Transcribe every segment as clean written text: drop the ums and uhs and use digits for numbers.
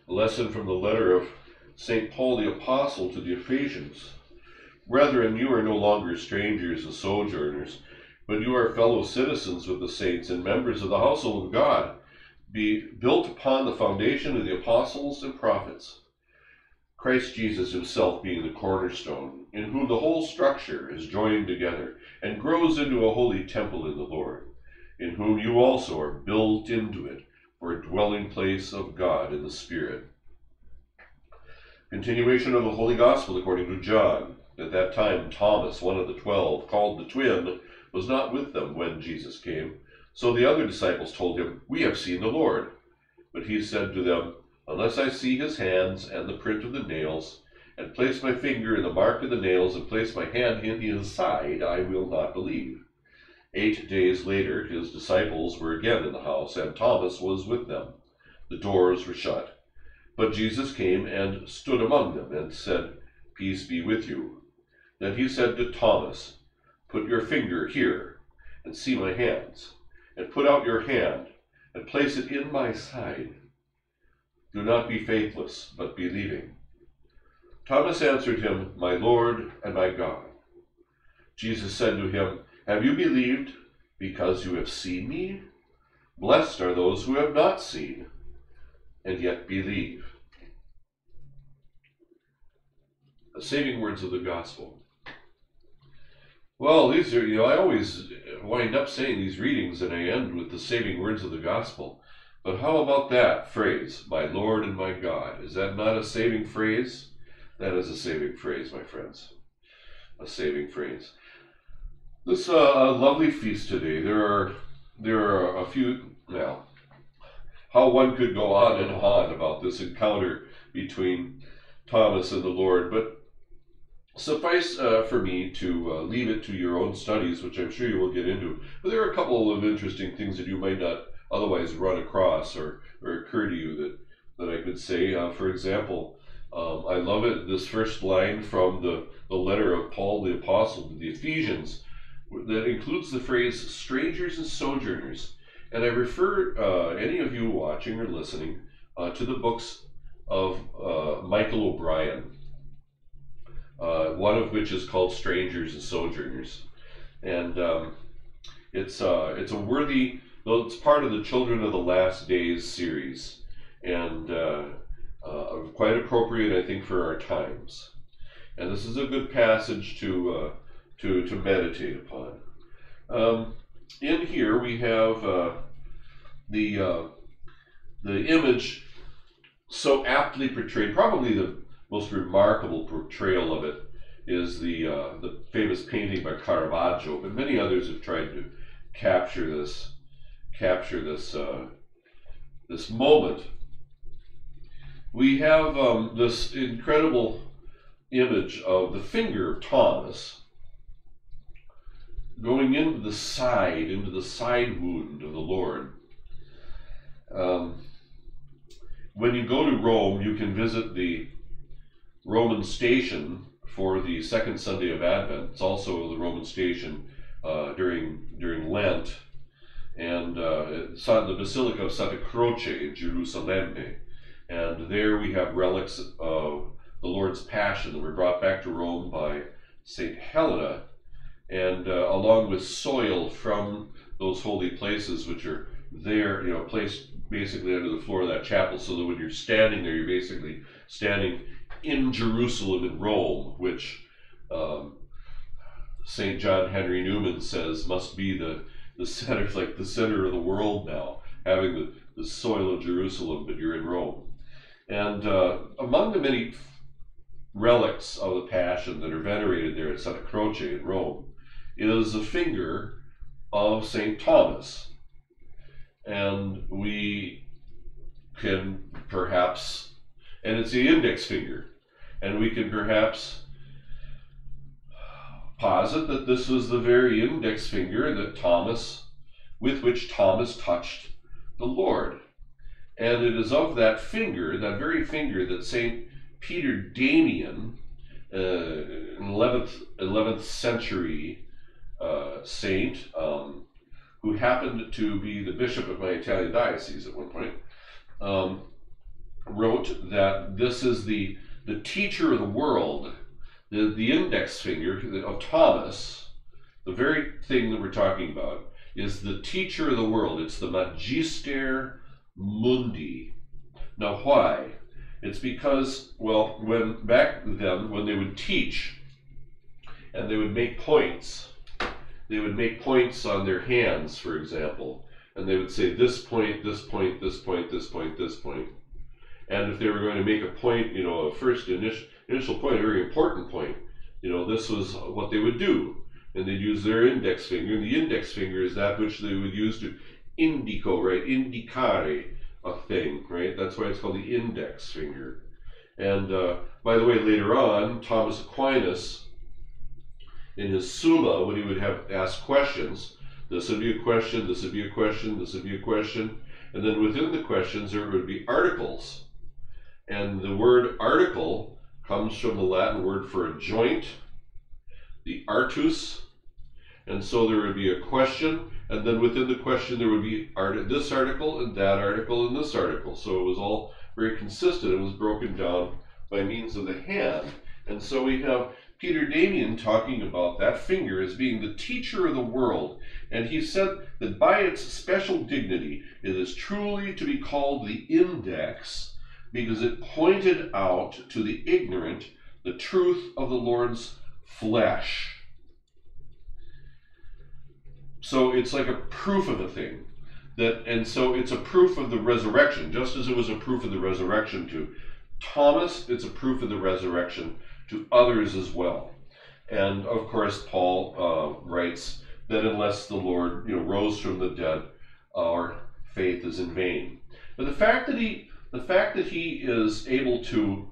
A lesson from the letter of St. Paul the Apostle to the Ephesians. Brethren, you are no longer strangers and sojourners, but you are fellow citizens with the saints and members of the household of God, be built upon the foundation of the apostles and prophets, Christ Jesus himself being the cornerstone, in whom the whole structure is joined together and grows into a holy temple in the Lord, in whom you also are built into it for a dwelling place of God in the Spirit. Continuation of the Holy Gospel according to John. At that time Thomas, one of the 12, called the twin, was not with them when Jesus came. So the other disciples told him, "We have seen the Lord." But he said to them, "Unless I see his hands and the print of the nails, and place my finger in the mark of the nails, and place my hand in his side, I will not believe." 8 days later his disciples were again in the house, and Thomas was with them. The doors were shut. But Jesus came and stood among them, and said, "Peace be with you." Then he said to Thomas, "Put your finger here, and see my hands, and put out your hand, and place it in my side. Do not be faithless, but believing." Thomas answered him, "My Lord and my God." Jesus said to him, "Have you believed because you have seen me? Blessed are those who have not seen, and yet believe." The saving words of the gospel. Well, these are, I always wind up saying these readings and I end with the saving words of the gospel. But how about that phrase, "My Lord and my God"? Is that not a saving phrase? That is a saving phrase, my friends. A saving phrase. This a lovely feast today. There are a few, well, how one could go on and on about this encounter between Thomas and the Lord, but suffice for me to leave it to your own studies, which I'm sure you will get into. But there are a couple of interesting things that you might not otherwise run across or occur to you that I could say. For example, I love it, this first line from the letter of Paul the Apostle to the Ephesians, that includes the phrase strangers and sojourners. And I refer any of you watching or listening to the books of Michael O'Brien, one of which is called Strangers and Sojourners. And it's a worthy, though it's part of the Children of the Last Days series, and quite appropriate, I think, for our times. And this is a good passage to meditate upon. In here we have the image so aptly portrayed. Probably the most remarkable portrayal of it is the famous painting by Caravaggio, but many others have tried to capture this this moment. We have this incredible image of the finger of Thomas going into the side wound of the Lord. When you go to Rome, you can visit the Roman station for the second Sunday of Advent. It's also the Roman station during Lent, and the Basilica of Santa Croce in Jerusalem. And there we have relics of the Lord's Passion that were brought back to Rome by St. Helena, and along with soil from those holy places, which are there, placed basically under the floor of that chapel, so that when you're standing there, you're basically standing in Jerusalem in Rome, which St. John Henry Newman says must be the center, like the center of the world now, having the soil of Jerusalem, but you're in Rome. And among the many relics of the Passion that are venerated there at Santa Croce in Rome is a finger of St. Thomas. And we can perhaps, and it's the index finger, and we can perhaps posit that this was the very index finger with which Thomas touched the Lord. And it is of that finger, that very finger, that St. Peter Damian, an 11th century saint, who happened to be the bishop of my Italian diocese at one point, wrote note that this is the teacher of the world, the index finger of Thomas, the very thing that we're talking about, is the teacher of the world. It's the Magister Mundi. Now, why? It's because, well, when back then, when they would teach and they would make points on their hands, for example, and they would say this point, this point, this point, this point, this point. And if they were going to make a point, a first initial point, a very important point, this was what they would do. And they'd use their index finger. And the index finger is that which they would use to indico, right? Indicare a thing, right? That's why it's called the index finger. And by the way, later on, Thomas Aquinas, in his Summa, when he would have asked questions, this would be a question, this would be a question, this would be a question, and then within the questions there would be articles. And the word article comes from the Latin word for a joint, the artus, and so there would be a question, and then within the question there would be this article and that article and this article. So it was all very consistent. It was broken down by means of the hand. And so we have Peter Damian talking about that finger as being the teacher of the world. And he said that by its special dignity, it is truly to be called the index, because it pointed out to the ignorant the truth of the Lord's flesh. So it's like a proof of a thing. And so it's a proof of the resurrection. Just as it was a proof of the resurrection to Thomas, it's a proof of the resurrection to others as well. And of course, Paul writes that unless the Lord rose from the dead, our faith is in vain. But the fact that he is able to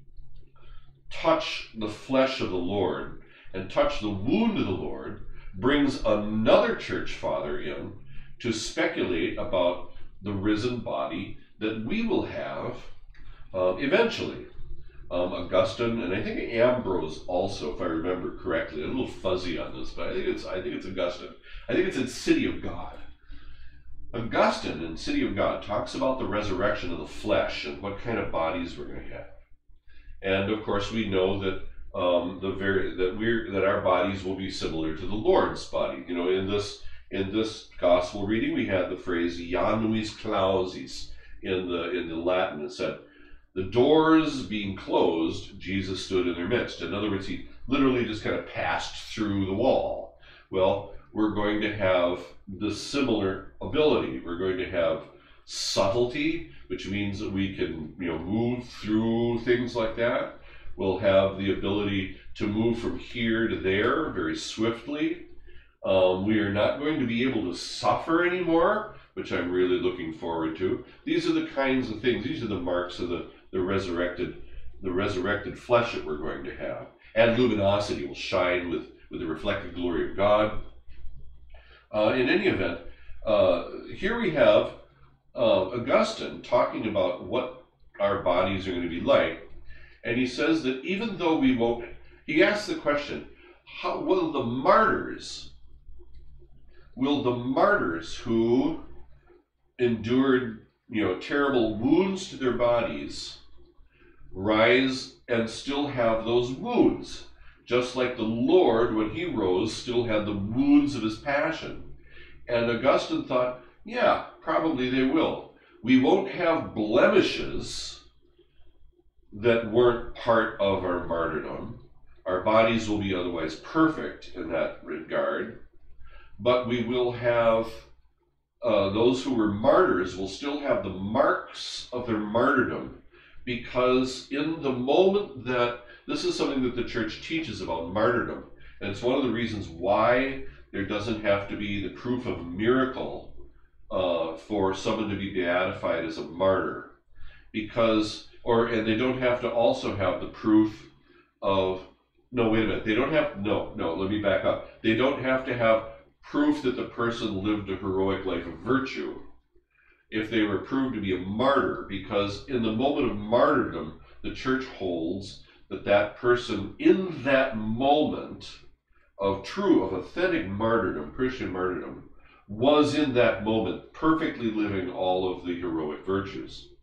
touch the flesh of the Lord and touch the wound of the Lord brings another church father in to speculate about the risen body that we will have eventually. Augustine, and I think Ambrose also, if I remember correctly. I'm a little fuzzy on this, but I think it's Augustine. I think it's in City of God. Augustine in City of God talks about the resurrection of the flesh and what kind of bodies we're going to have. And of course, we know that that our bodies will be similar to the Lord's body. In this gospel reading, we had the phrase "Januis clausis" in the Latin. It said, the doors being closed, Jesus stood in their midst. In other words, he literally just kind of passed through the wall. Well, we're going to have the similar ability. We're going to have subtlety, which means that we can move through things like that. We'll have the ability to move from here to there very swiftly. We are not going to be able to suffer anymore, which I'm really looking forward to. These are the kinds of things, these are the marks of the resurrected flesh that we're going to have. And luminosity will shine with the reflected glory of God. In any event, here we have Augustine talking about what our bodies are going to be like. And he says that even though we won't, he asks the question, how will the martyrs who endured terrible wounds to their bodies rise and still have those wounds, just like the Lord, when he rose, still had the wounds of his passion. And Augustine thought, yeah, probably they will. We won't have blemishes that weren't part of our martyrdom. Our bodies will be otherwise perfect in that regard, but we will have those who were martyrs will still have the marks of their martyrdom, because in the moment that, this is something that the church teaches about martyrdom, and it's one of the reasons why there doesn't have to be the proof of miracle for someone to be beatified as a martyr, and they don't have to also have the proof of, let me back up. They don't have to have proof that the person lived a heroic life of virtue if they were proved to be a martyr, because in the moment of martyrdom, the church holds that that person in that moment of authentic martyrdom, Christian martyrdom, was in that moment perfectly living all of the heroic virtues.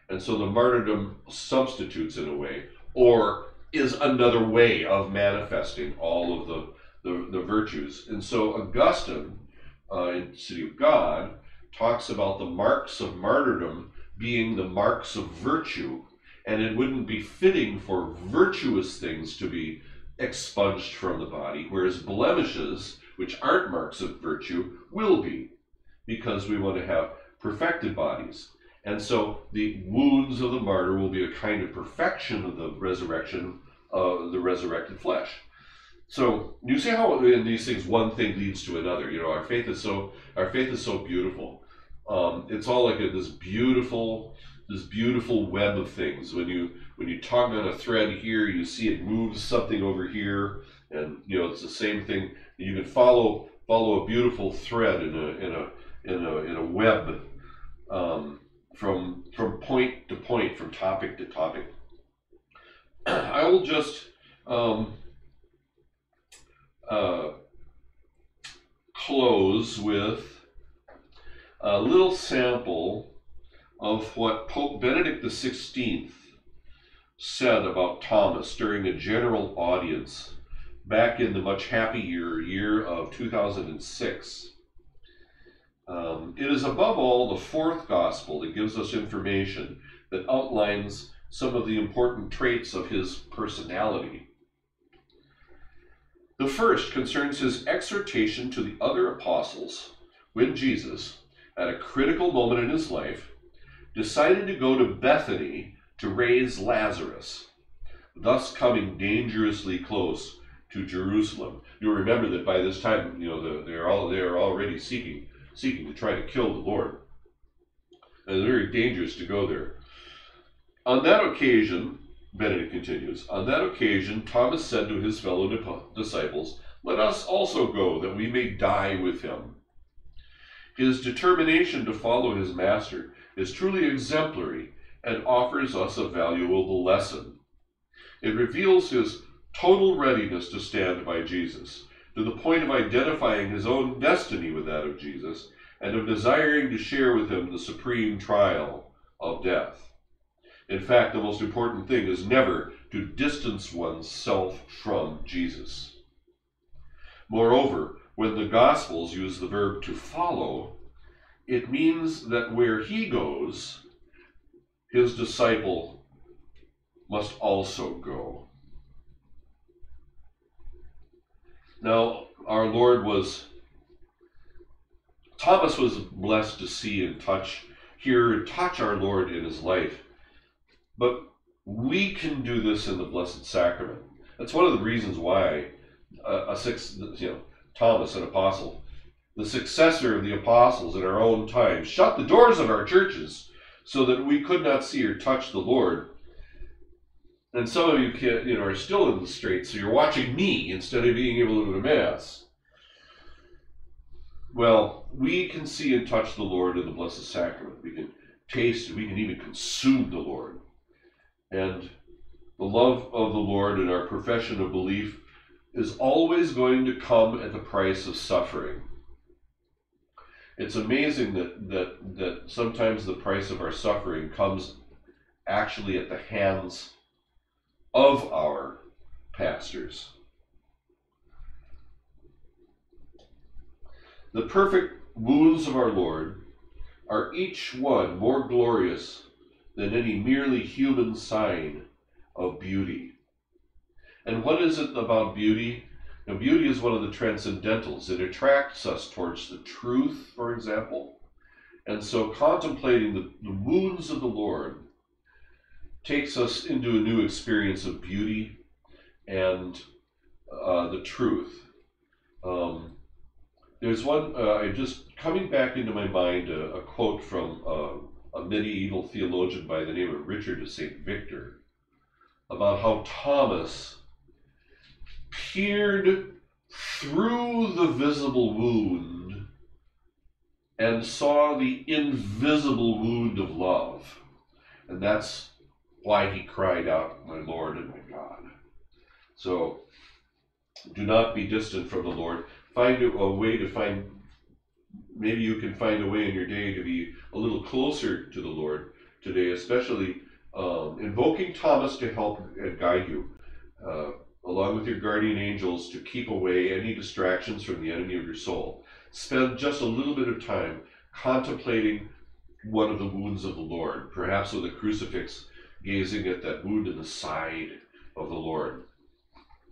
And so the martyrdom substitutes in a way, or is another way of manifesting all of the virtues. And so Augustine, in City of God, talks about the marks of martyrdom being the marks of virtue, and it wouldn't be fitting for virtuous things to be expunged from the body, whereas blemishes, which aren't marks of virtue, will be, because we want to have perfected bodies. And so the wounds of the martyr will be a kind of perfection of the resurrection of the resurrected flesh. So you see how in these things one thing leads to another. You know, our faith is so beautiful. It's all like this beautiful web of things. When you tug on a thread here, you see it moves something over here, and you know it's the same thing. You can follow a beautiful thread in a web, from point to point, from topic to topic. I will just close with a little sample of what Pope Benedict XVI said about Thomas during a general audience back in the much happier year of 2006. It is above all the fourth gospel that gives us information that outlines some of the important traits of his personality. The first concerns his exhortation to the other apostles when Jesus, at a critical moment in his life, decided to go to Bethany to raise Lazarus, thus coming dangerously close to Jerusalem. You'll remember that by this time, you know, they are already seeking to try to kill the Lord. And it's very dangerous to go there. On that occasion, Benedict continues, on that occasion, Thomas said to his fellow disciples, "Let us also go, that we may die with him." His determination to follow his master is truly exemplary and offers us a valuable lesson. It reveals his total readiness to stand by Jesus, to the point of identifying his own destiny with that of Jesus, and of desiring to share with him the supreme trial of death. In fact, the most important thing is never to distance oneself from Jesus. Moreover, when the Gospels use the verb to follow, it means that where he goes, his disciple must also go. Now, our Lord Thomas was blessed to see and touch our Lord in his life. But we can do this in the Blessed Sacrament. That's one of the reasons why Thomas, an apostle, the successor of the apostles in our own time, shut the doors of our churches so that we could not see or touch the Lord. And some of you are still in the straits, so you're watching me instead of being able to go to Mass. Well, we can see and touch the Lord in the Blessed Sacrament. We can taste, we can even consume the Lord. And the love of the Lord and our profession of belief is always going to come at the price of suffering. It's amazing that sometimes the price of our suffering comes actually at the hands of our pastors. The perfect wounds of our Lord are each one more glorious than any merely human sign of beauty. And what is it about beauty? Now, beauty is one of the transcendentals. It attracts us towards the truth, for example. And so contemplating the wounds of the Lord takes us into a new experience of beauty and the truth. There's one, just coming back into my mind, a quote from a medieval theologian by the name of Richard de St. Victor, about how Thomas peered through the visible wound and saw the invisible wound of love. And that's why he cried out, "My Lord and my God." So do not be distant from the Lord. Find a way to maybe you can find a way in your day to be a little closer to the Lord, today, especially invoking Thomas to help and guide you, along with your guardian angels, to keep away any distractions from the enemy of your soul. Spend just a little bit of time contemplating one of the wounds of the Lord, perhaps with a crucifix, gazing at that wound in the side of the Lord.